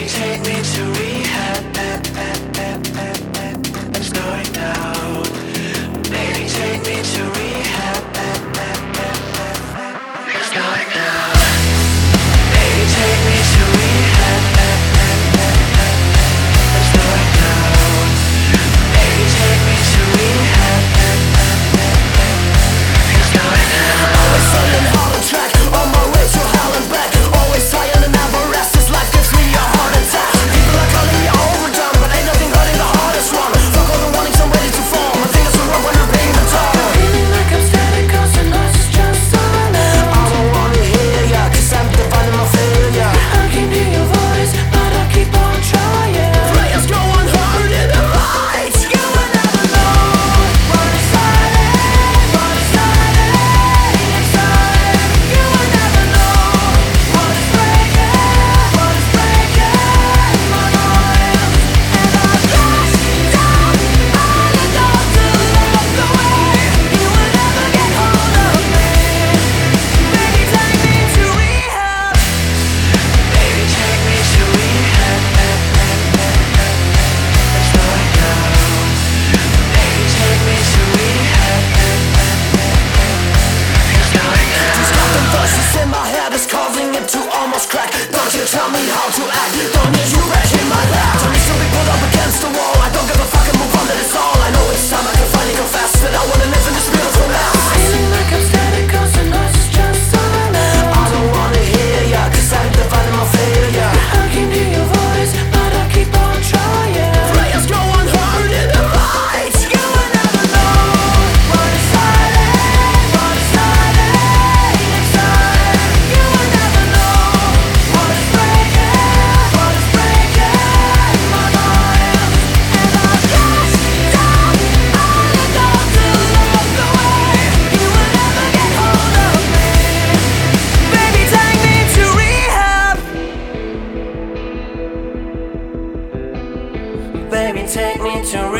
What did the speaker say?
take me to rehab. It's going down. Baby, take me to rehab. It's going down. Baby, take me to rehab. It's going down. Baby, take me to rehab. It's going down. Always on an auto track, on my way to hell and back. Always high on the never rest. This life gives me a heart attack. People are calling me overdone, but ain't nothing hurting the hardest one. Fuck all the warnings, I'm ready to fall. My fingers are up when I'm paying the toll. Feeling like I'm static, cause the noise is just silent. I don't wanna hear ya, cause I'm defining my failure. I can hear your voice, but I keep on trying. Prayers go unheard in the light. You will never know what it's like, what it's like inside. You will never know what is breaking my mind. And I've crashed down all the doors to lock the way. You will never get hold of me. Baby, take me to rehab. Baby, take me to rehab. It's going down. Baby, take me to rehab. It's going down. These goddamn voices in my head is causing it to almost crack. Don't you tell me how to act. Don't need you back in my lap. Don't need to be put up against the wall. I don't give a fuck and move on, that is all. I know it's time I can finally confess that I wanna live in this beautiful mess. Feeling like I'm static, cause the noise is just silent. I don't wanna hear ya, cause I'm defining my failure. I can hear your voice, but I keep on trying. Prayers go unheard in the light. You will never know what it's like, what it's like inside. You will never know what is breaking my mind. And I've crashed down all the doors to lock the way. You will never get hold of me. Baby, take me to rehab. Baby, take me to